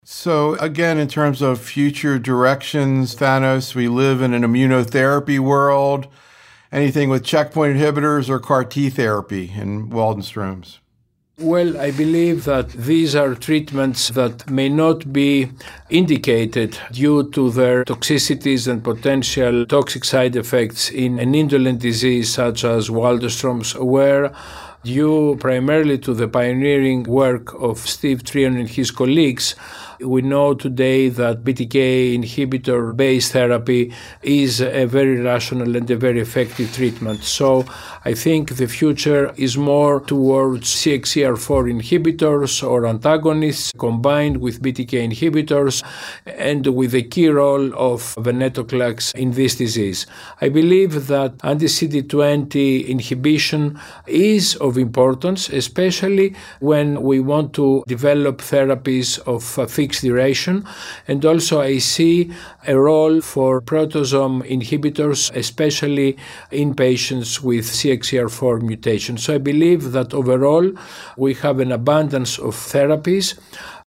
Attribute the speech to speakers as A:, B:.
A: So again, in terms of future directions, Thanos, we live in an immunotherapy world. Anything with checkpoint inhibitors or CAR T therapy in Waldenstrom's?
B: Well, I believe that these are treatments that may not be indicated due to their toxicities and potential toxic side effects in an indolent disease such as Waldenstrom's, where due primarily to the pioneering work of Steve Trion and his colleagues, we know today that BTK inhibitor-based therapy is a very rational and a very effective treatment. So I think the future is more towards CXCR4 inhibitors or antagonists combined with BTK inhibitors and with the key role of venetoclax in this disease. I believe that anti-CD20 inhibition is of importance, especially when we want to develop therapies of fixed duration. And also I see a role for proteasome inhibitors, especially in patients with CXCR4 mutation. So I believe that overall we have an abundance of therapies.